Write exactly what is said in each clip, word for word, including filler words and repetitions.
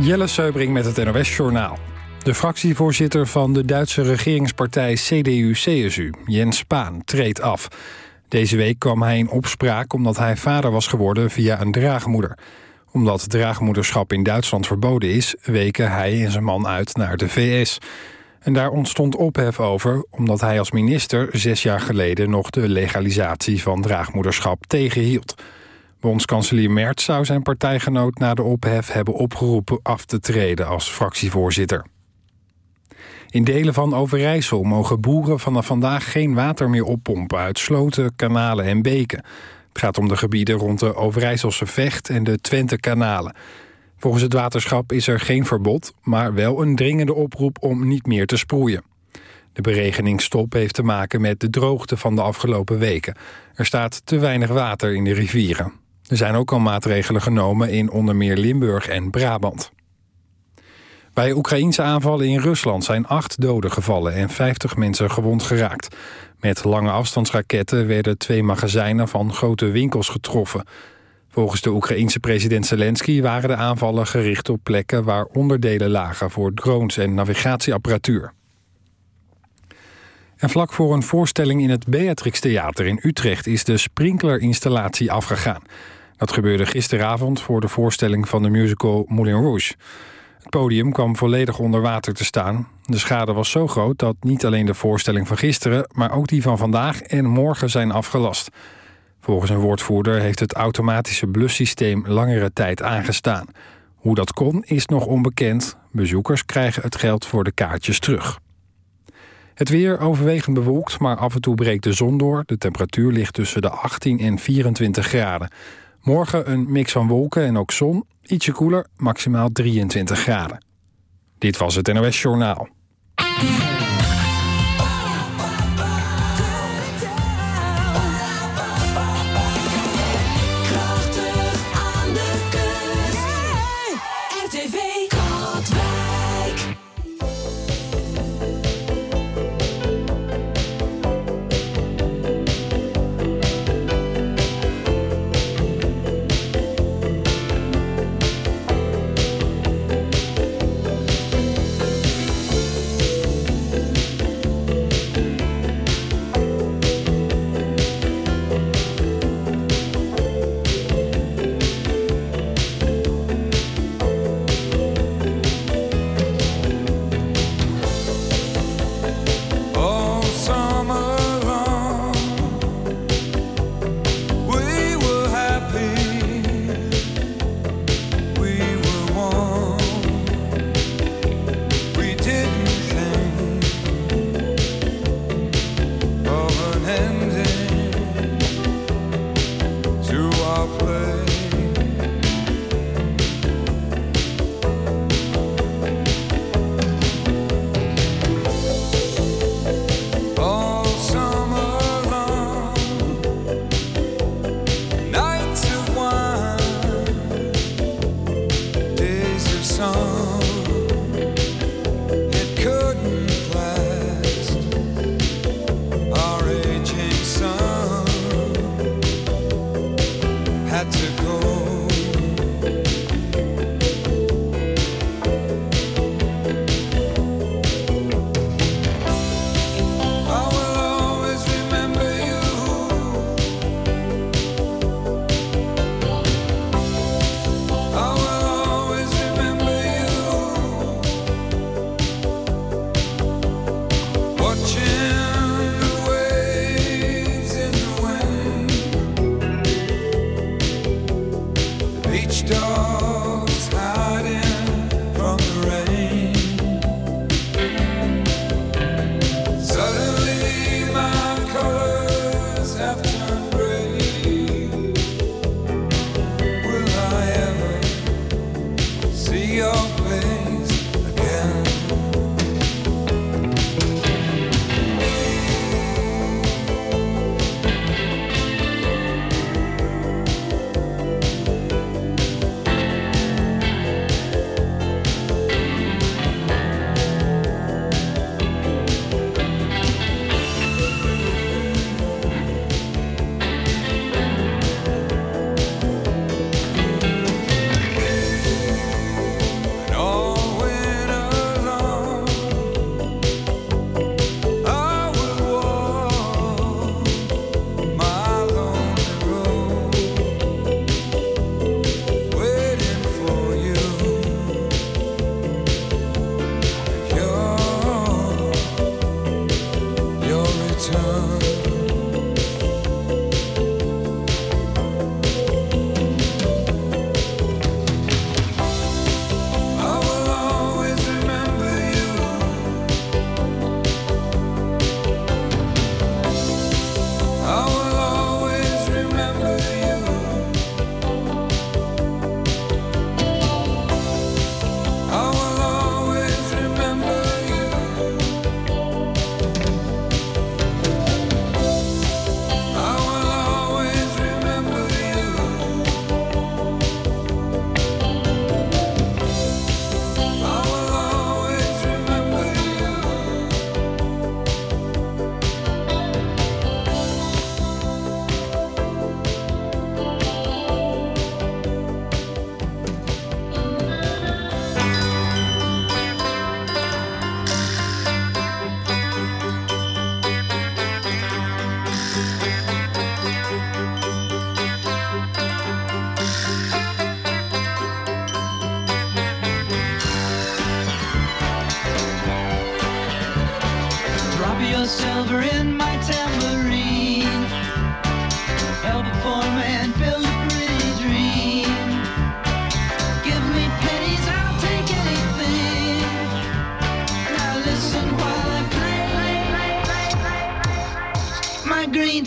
Jelle Seubring met het N O S-journaal. De fractievoorzitter van de Duitse regeringspartij C D U C S U, Jens Spahn, treedt af. Deze week kwam hij in opspraak omdat hij vader was geworden via een draagmoeder. Omdat draagmoederschap in Duitsland verboden is, weken hij en zijn man uit naar de V S. En daar ontstond ophef over, omdat hij als minister zes jaar geleden nog de legalisatie van draagmoederschap tegenhield. Bondskanselier Merz zou zijn partijgenoot na de ophef hebben opgeroepen af te treden als fractievoorzitter. In delen van Overijssel mogen boeren vanaf vandaag geen water meer oppompen uit sloten, kanalen en beken. Het gaat om de gebieden rond de Overijsselse Vecht en de Twente-kanalen. Volgens het waterschap is er geen verbod, maar wel een dringende oproep om niet meer te sproeien. De beregeningsstop heeft te maken met de droogte van de afgelopen weken. Er staat te weinig water in de rivieren. Er zijn ook al maatregelen genomen in onder meer Limburg en Brabant. Bij Oekraïense aanvallen in Rusland zijn acht doden gevallen en vijftig mensen gewond geraakt. Met lange afstandsraketten werden twee magazijnen van grote winkels getroffen. Volgens de Oekraïense president Zelensky waren de aanvallen gericht op plekken waar onderdelen lagen voor drones en navigatieapparatuur. En vlak voor een voorstelling in het Beatrix Theater in Utrecht is de sprinklerinstallatie afgegaan. Dat gebeurde gisteravond voor de voorstelling van de musical Moulin Rouge. Het podium kwam volledig onder water te staan. De schade was zo groot dat niet alleen de voorstelling van gisteren, maar ook die van vandaag en morgen zijn afgelast. Volgens een woordvoerder heeft het automatische blussysteem langere tijd aangestaan. Hoe dat kon is nog onbekend. Bezoekers krijgen het geld voor de kaartjes terug. Het weer overwegend bewolkt, maar af en toe breekt de zon door. De temperatuur ligt tussen de achttien en vierentwintig graden. Morgen een mix van wolken en ook zon. Ietsje koeler, maximaal drieëntwintig graden. Dit was het N O S-journaal.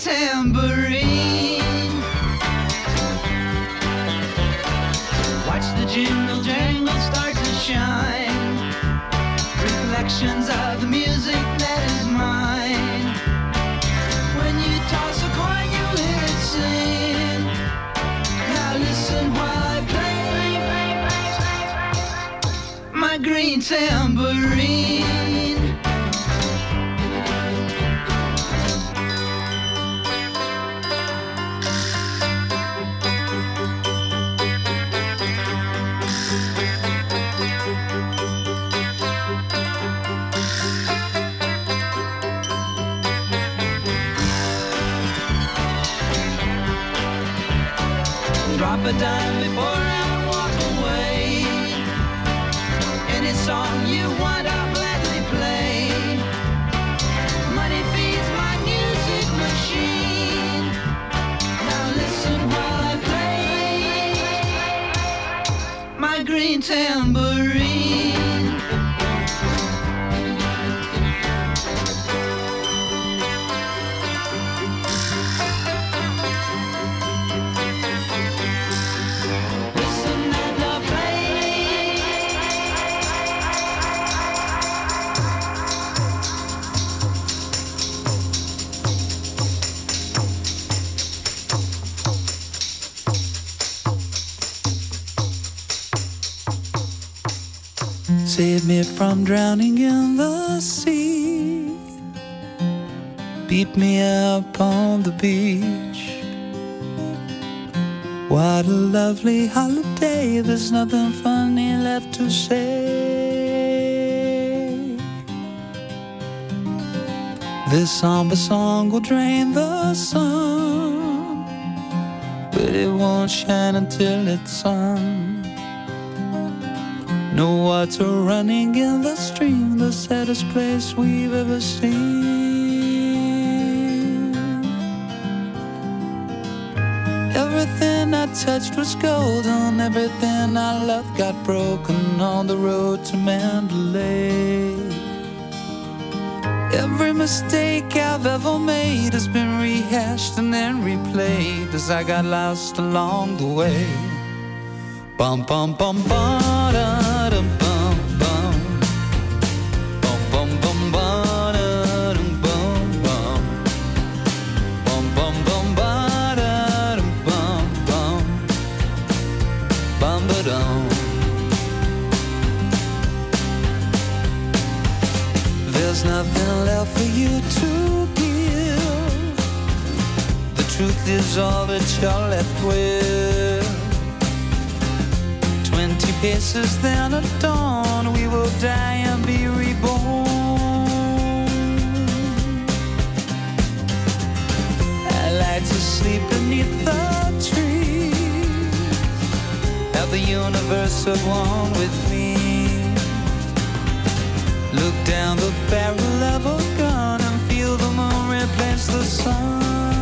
tambourine. Watch the jingle jangle start to shine. Reflections of the music that is mine. When you toss a coin, you hear it sing. Now listen while I play my green tambourine. Drop a dime before I walk away. Any song you want, I'll gladly play. Money feeds my music machine. Now listen while I play my green tambourine. Save me from drowning in the sea. Beat me up on the beach. What a lovely holiday. There's nothing funny left to say. This somber song will drain the sun, but it won't shine until it's sung. No water running in the stream, the saddest place we've ever seen. Everything I touched was golden, everything I loved got broken on the road to Mandalay. Every mistake I've ever made has been rehashed and then replayed as I got lost along the way. Bum bum bum ba da dum bum bum. Bum bum bum ba da dum bum bum. Bum bum bum ba da dum bum bum. Bum ba dum. There's nothing left for you to give. The truth is all that you're left with. Twenty paces, then at dawn we will die and be reborn. I like to sleep beneath the trees, have the universe at one with me. Look down the barrel of a gun and feel the moon replace the sun.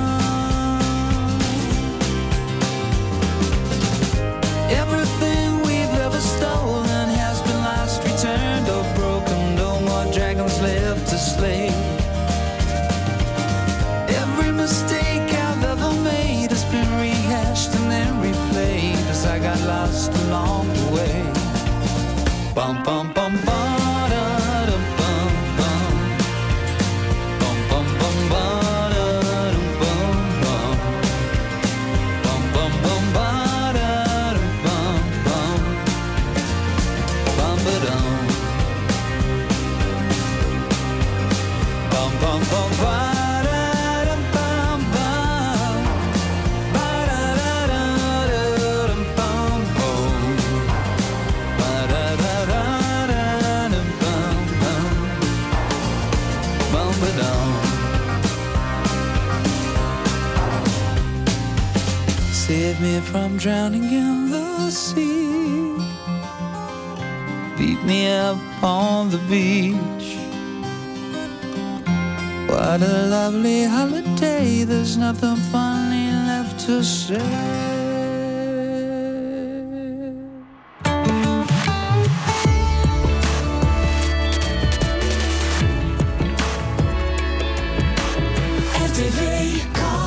Everything stolen has been lost, returned or broken. No more dragons left to slay. Every mistake I've ever made has been rehashed and then replayed as I got lost along the way. Bum bum bum bum da dum bum bum. Bum bum bum ba da dum bum bum. Bum bum bum ba. Bum bum bum ba da dum bum bum. Ba da da da dum bum bum. Ba da da da dum bum bum. Bum ba dum. Save me from drowning in the sea. Beat me up on the beach. What a lovely holiday. There's nothing funny left to say. R T V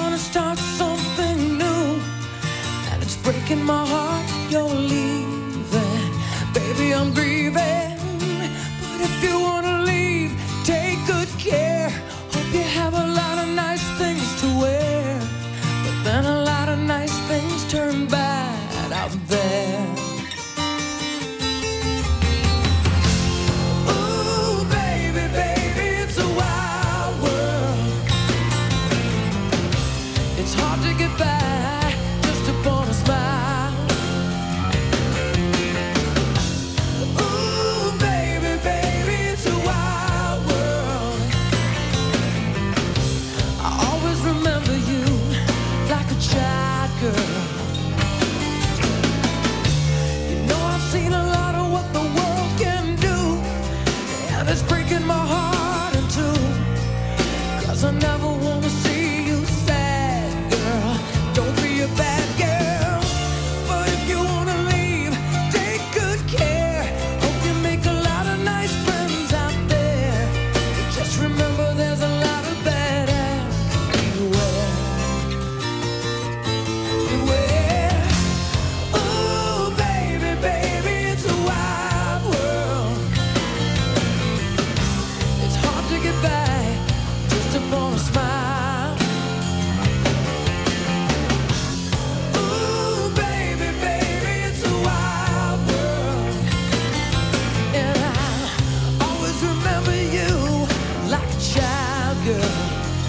wanna start something new, and it's breaking my heart you're leaving. Baby, I'm grieving, but if you wanna leave, take good care. Hope you have a lot of nice things to wear, but then a lot of nice things turn bad out there. I never wanna see you sad, girl. Don't be a bad girl. But if you wanna leave, take good care. Hope you make a lot of nice friends out there. But just remember there's a lot of bad ass. Beware. Beware. Ooh, baby, baby, it's a wild world. It's hard to get back upon a smile. Ooh, baby, baby, it's a wild world. And I'll always remember you like a child, girl.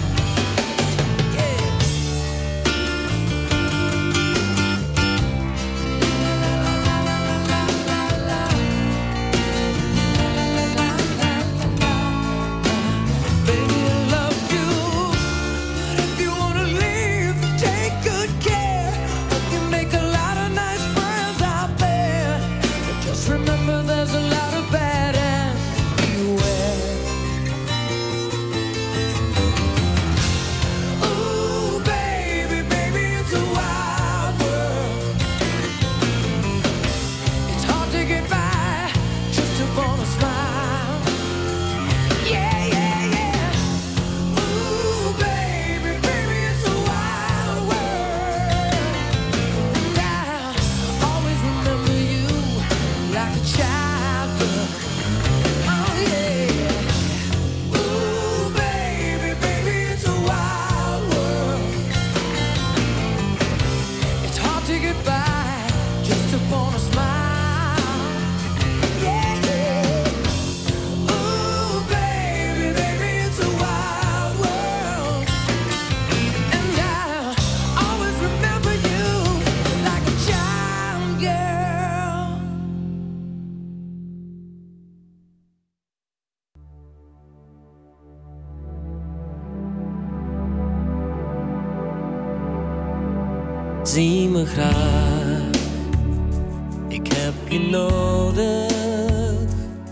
Zie me graag, ik heb je nodig.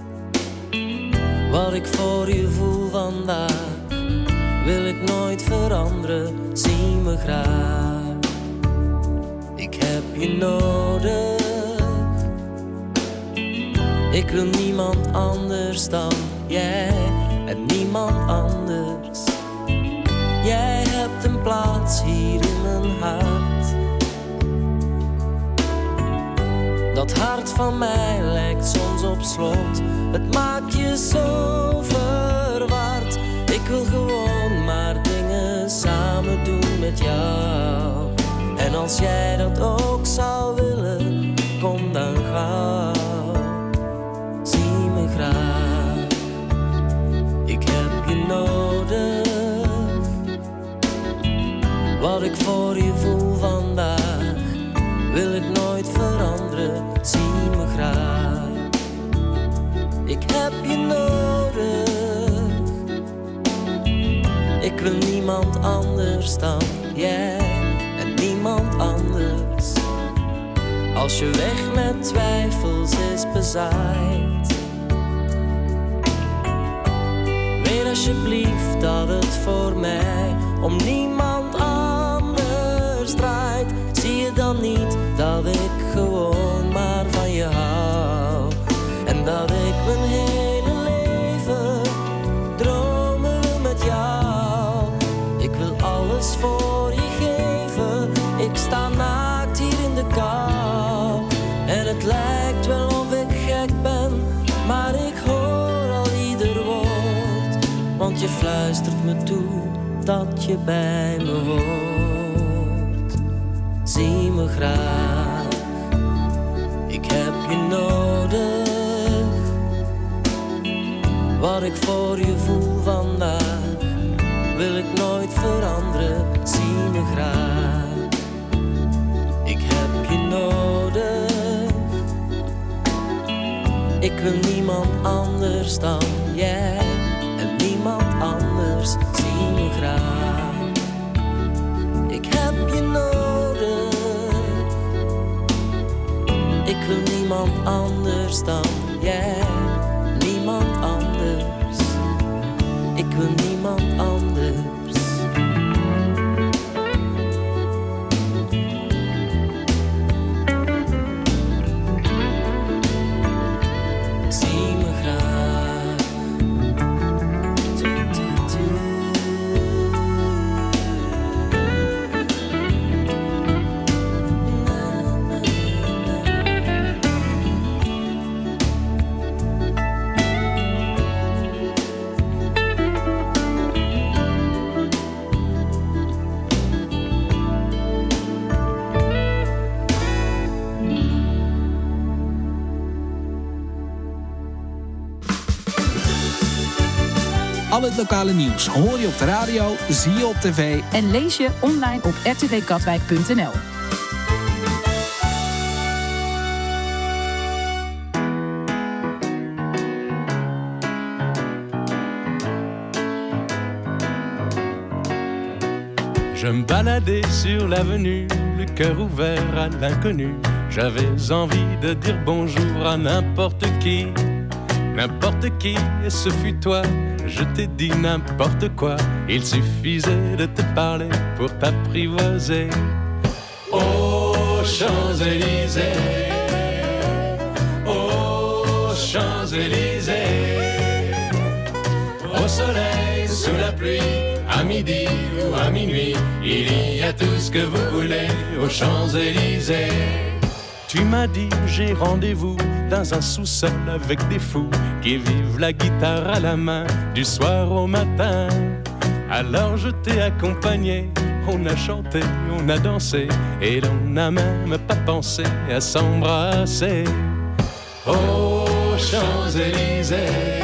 Wat ik voor je voel vandaag, wil ik nooit veranderen. Zie me graag, ik heb je nodig. Ik wil niemand anders dan jij en niemand anders. Jij hebt een plaats hier in mijn hart. Dat hart van mij lijkt soms op slot. Het maakt je zo verward. Ik wil gewoon maar dingen samen doen met jou. En als jij dat ook zou willen, kom dan gauw. Zie me graag, ik heb je nodig. Wat ik voor je voel vandaag, wil ik nooit veranderen. Zie me graag, ik heb je nodig. Ik wil niemand anders dan jij en niemand anders. Als je weg met twijfels is bezaaid, weet alsjeblieft dat het voor mij om niemand anders draait. Zie je dan niet dat ik gewoon maar van je hou? En dat ik mijn hele leven dromen wil met jou. Ik wil alles voor je lijkt wel of ik gek ben, maar ik hoor al ieder woord. Want je fluistert me toe dat je bij me hoort. Zie me graag, ik heb je nodig. Wat ik voor je voel vandaag, wil ik nooit veranderen. Zie me graag, ik heb je nodig. Ik wil niemand anders dan jij en niemand anders. Zie me graag, ik heb je nodig. Ik wil niemand anders dan jij, niemand anders. Ik wil niemand anders. Al het lokale nieuws hoor je op de radio, zie je op tv en lees je online op r t v katwijk punt n l. Je me baladais sur l'avenue, le cœur ouvert à l'inconnu. J'avais envie de dire bonjour à n'importe qui, n'importe qui, et ce fut toi. Je t'ai dit n'importe quoi, il suffisait de te parler pour t'apprivoiser. Aux Champs-Élysées, aux Champs-Élysées, au soleil, sous la pluie, à midi ou à minuit, il y a tout ce que vous voulez aux Champs-Élysées. Tu m'as dit j'ai rendez-vous dans un sous-sol avec des fous qui vivent la guitare à la main du soir au matin. Alors je t'ai accompagné, on a chanté, on a dansé et l'on n'a même pas pensé à s'embrasser. Aux Champs-Élysées,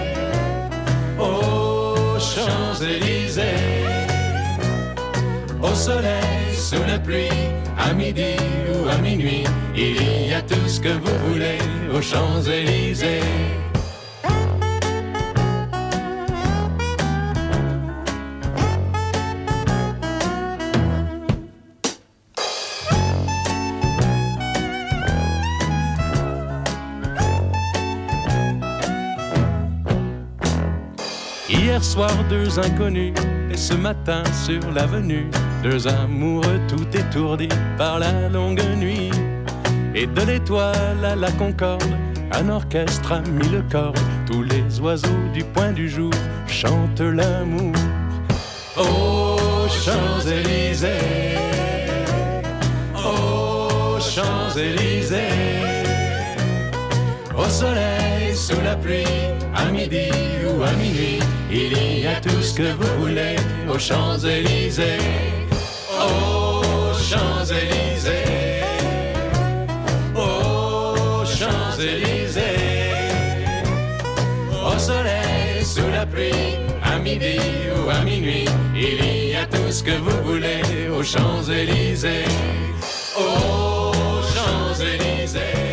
aux Champs-Élysées, au soleil, sous la pluie, à midi ou à minuit, il y a tout ce que vous voulez aux Champs-Élysées. Hier soir, deux inconnus, et ce matin sur l'avenue, deux amoureux tout étourdis par la longue nuit. Et de l'étoile à la Concorde, un orchestre a mis le corps. Tous les oiseaux du point du jour chantent l'amour. Aux Champs-Élysées, aux Champs-Élysées, au soleil, sous la pluie, à midi ou à minuit, il y a tout ce que vous voulez aux Champs-Élysées. Aux Champs-Élysées, aux Champs-Élysées, au soleil, sous la pluie, à midi ou à minuit, il y a tout ce que vous voulez aux Champs-Élysées. Aux Champs-Élysées.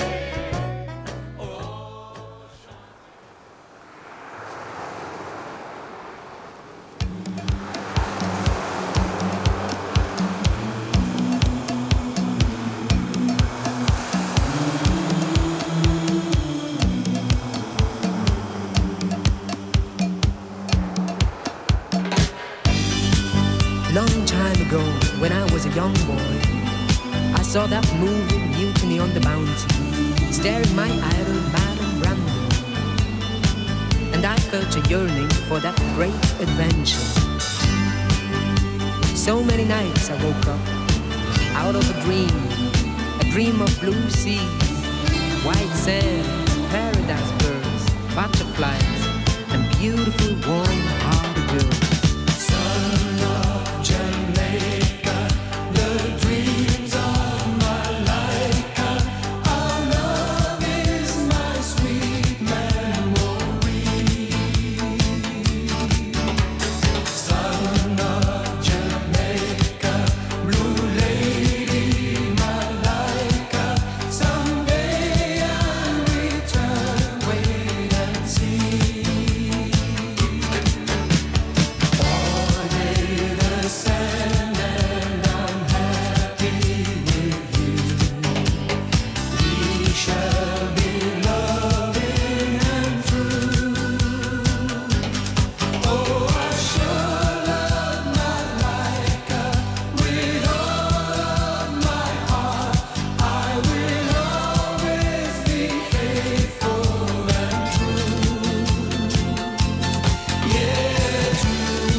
Long time ago, when I was a young boy, I saw that movie Mutiny on the Bounty, staring my idol Marlon Brando, and I felt a yearning for that great adventure. So many nights I woke up out of a dream, a dream of blue seas, white sand, paradise birds, butterflies, and beautiful warm-hearted girls. Son of Jamaica, the dreams of my life, our love is my sweet memory. Son of Jamaica, blue lady, my life, someday I'll return, wait and see. Sand and I'm happy with you. We shall be loving and true. Oh, I sure love my Laika with all of my heart. I will always be faithful and true. Yeah, true.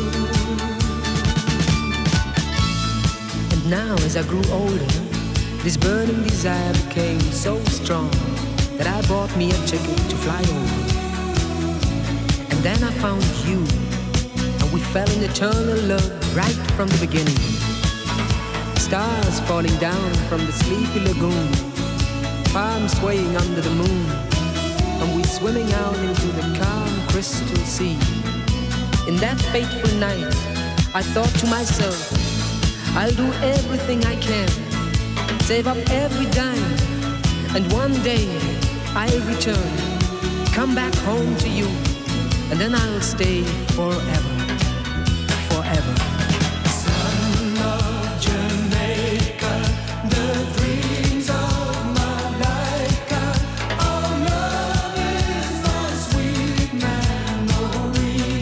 And now as I grew older, this burning desire became so strong that I bought me a ticket to fly over. And then I found you, and we fell in eternal love right from the beginning. Stars falling down from the sleepy lagoon, palms swaying under the moon, and we swimming out into the calm crystal sea. In that fateful night, I thought to myself, I'll do everything I can, save up every dime, and one day I'll return, come back home to you, and then I'll stay forever, forever. Son of Jamaica, the dreams of my life, our love is my sweet memory.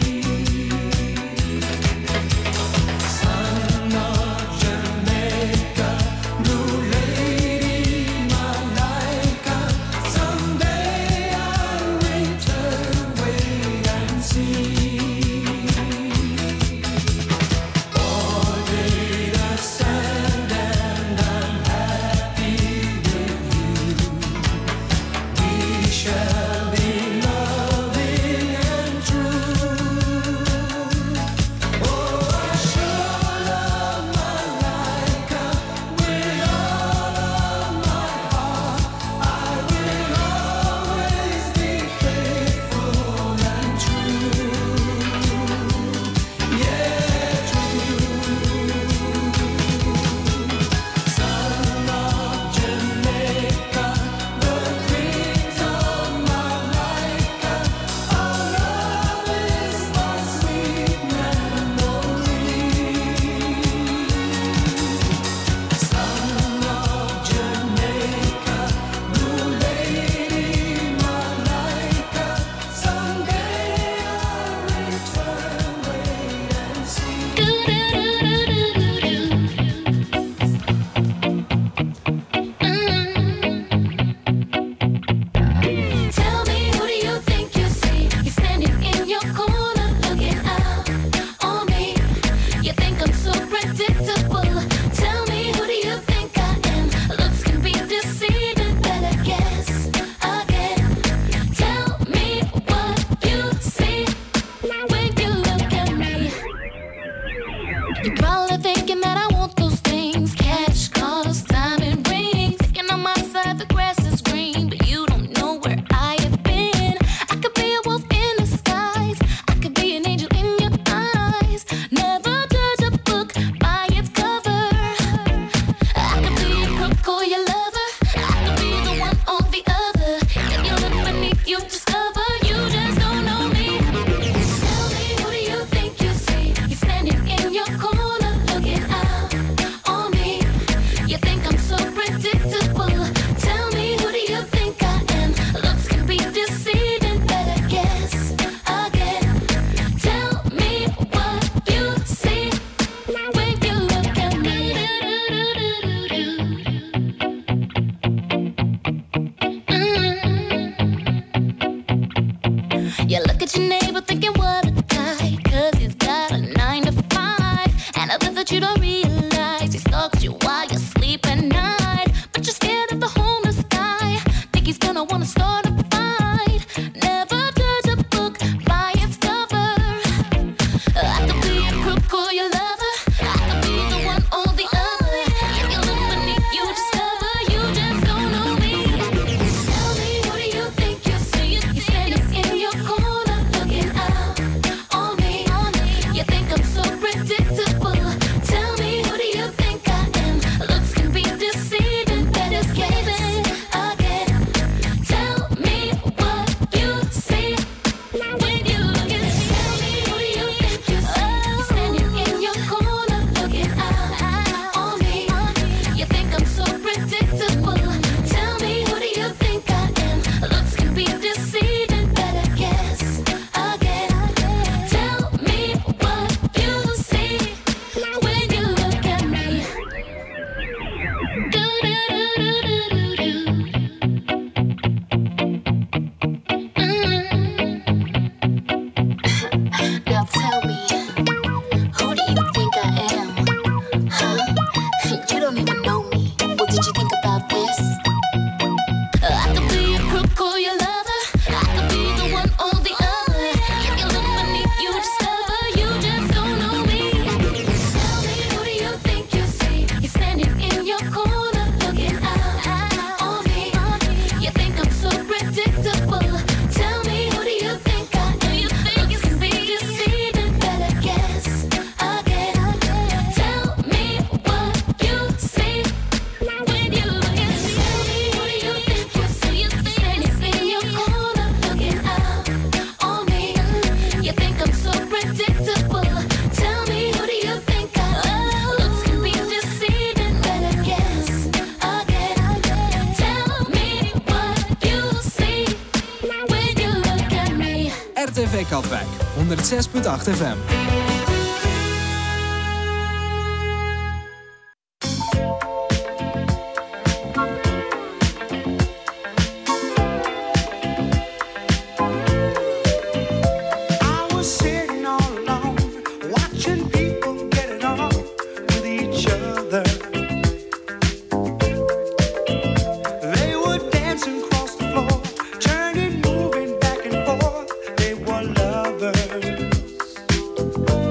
Son of Jamaica, blue lady, my life, someday I'll return, wait and see. V Katwijk, honderd zes punt acht F M. Lovers.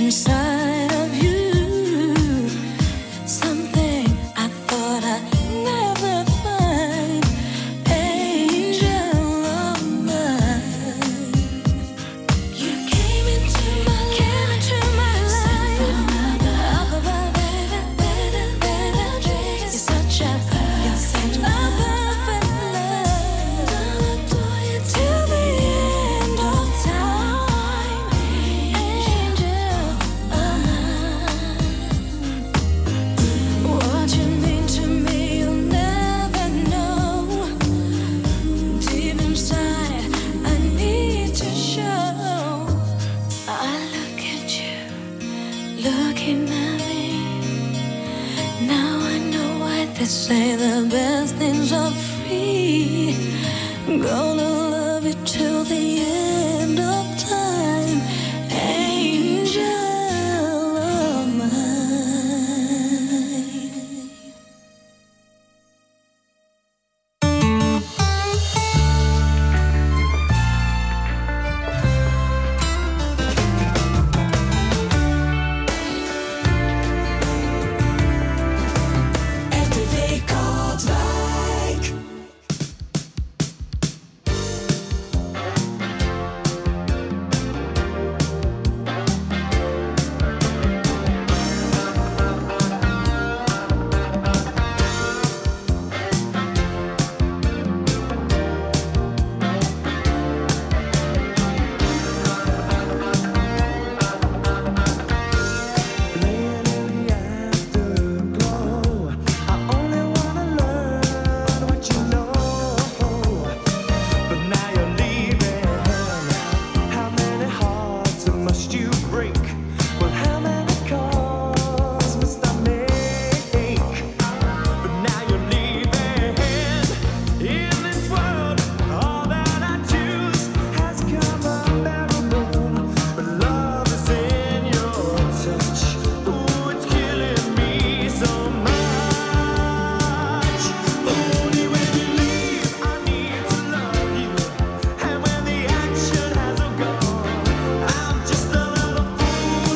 inside of you, something I thought I'd never find. Angel of mine, you came into my came into my life. Up above, baby, baby, baby, you're such a you're such a perfect love. I'll adore you till the end of time. Angel of mine, what you mean to me, you'll never know. Deep inside, I need to show. I look at you, looking at me. Now I know why they say the best things are free. Gonna love you till the end of time. Angel of mine. R T V Katwijk. Fool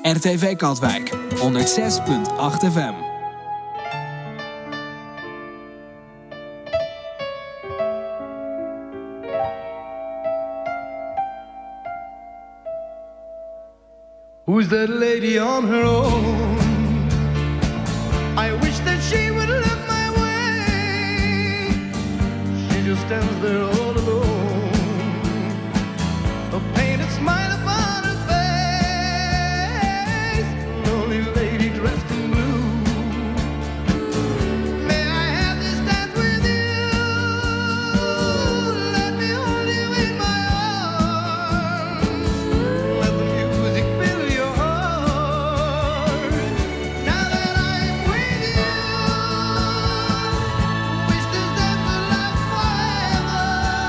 R T V Katwijk, honderd zes komma acht F M. Who's that lady on her own? I wish that she would look my way. She just stands there all alone, a painted smile upon her face, lonely lady dressed in blue. May I have this dance with you? Let me hold you in my arms. Let the music fill your heart. Now that I'm with you, wish this dance would last forever.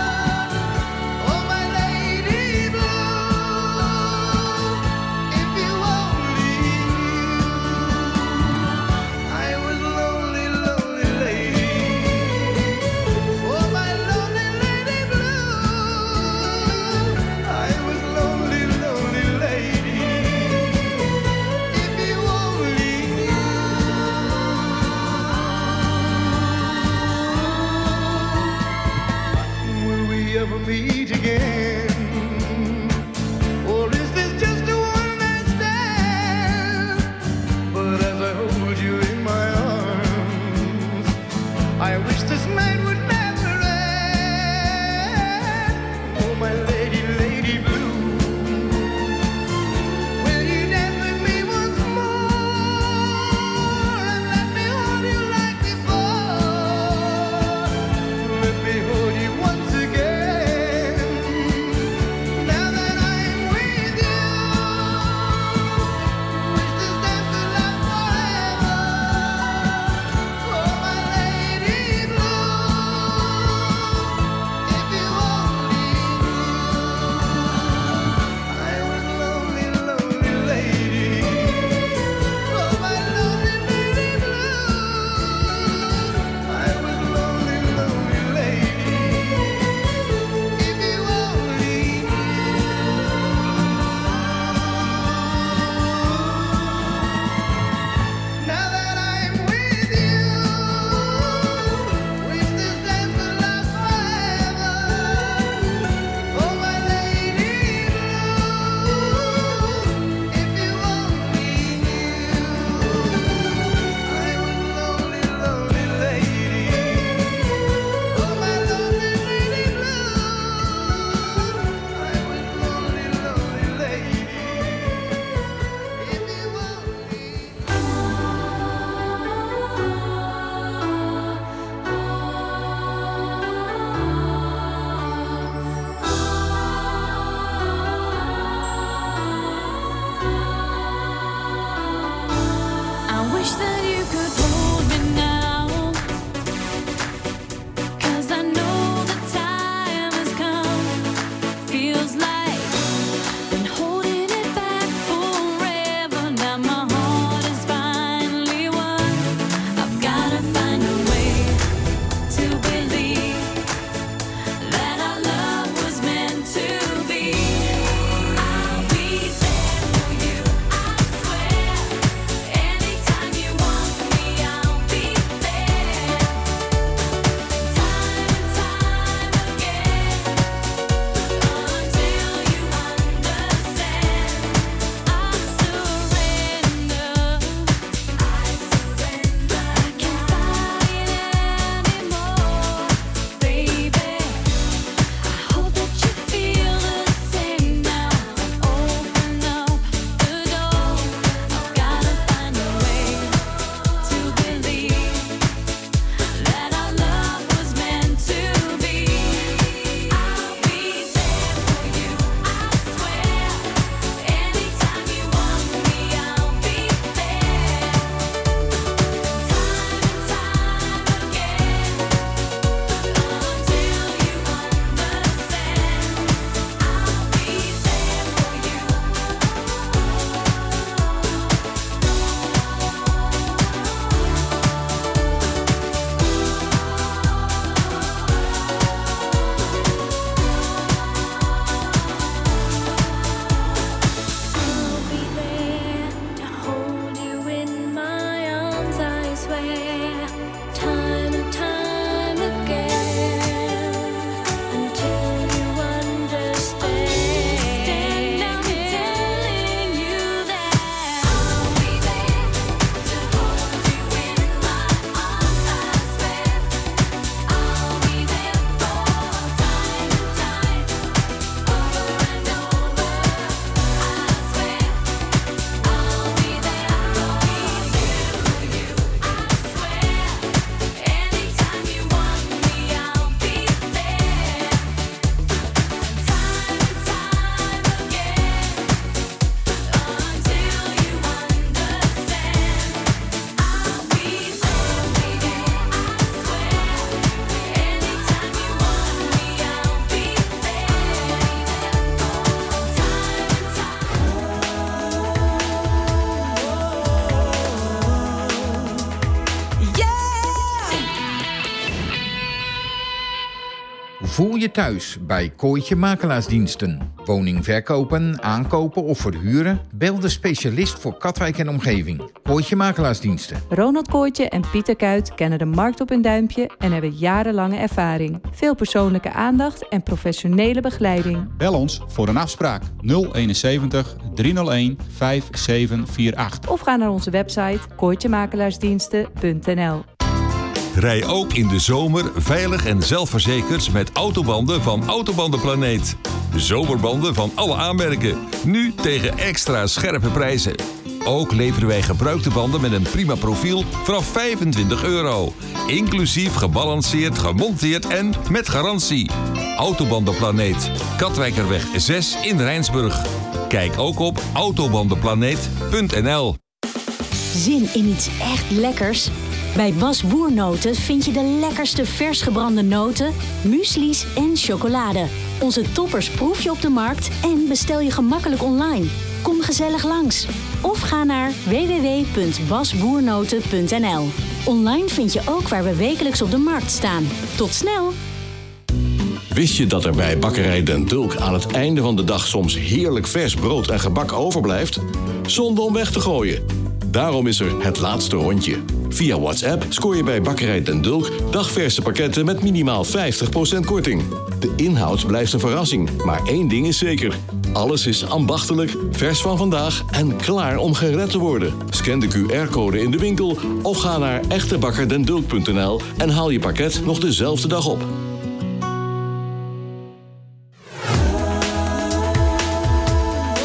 Voel je thuis bij Kooitje Makelaarsdiensten. Woning verkopen, aankopen of verhuren? Bel de specialist voor Katwijk en omgeving. Kooitje Makelaarsdiensten. Ronald Kooitje en Pieter Kuit kennen de markt op hun duimpje en hebben jarenlange ervaring. Veel persoonlijke aandacht en professionele begeleiding. Bel ons voor een afspraak nul eenenzeventig driehonderdéén vijfenzevenhonderdachtenveertig. Of ga naar onze website kooitjemakelaarsdiensten punt n l. Rij ook in de zomer veilig en zelfverzekerd met autobanden van Autobandenplaneet. Zomerbanden van alle aanmerken. Nu tegen extra scherpe prijzen. Ook leveren wij gebruikte banden met een prima profiel vanaf vijfentwintig euro. Inclusief gebalanceerd, gemonteerd en met garantie. Autobandenplaneet. Katwijkerweg zes in Rijnsburg. Kijk ook op autobandenplaneet punt n l. Zin in iets echt lekkers? Bij Bas Boernoten vind je de lekkerste vers gebrande noten, muesli's en chocolade. Onze toppers proef je op de markt en bestel je gemakkelijk online. Kom gezellig langs. Of ga naar w w w punt basboernoten punt n l. Online vind je ook waar we wekelijks op de markt staan. Tot snel! Wist je dat er bij Bakkerij Den Dulk aan het einde van de dag soms heerlijk vers brood en gebak overblijft? Zonde om weg te gooien. Daarom is er het laatste rondje. Via WhatsApp scoor je bij Bakkerij Den Dulk dagverse pakketten met minimaal vijftig procent korting. De inhoud blijft een verrassing, maar één ding is zeker. Alles is ambachtelijk, vers van vandaag en klaar om gered te worden. Scan de Q R-code in de winkel of ga naar echtebakkerdendulk punt n l en haal je pakket nog dezelfde dag op.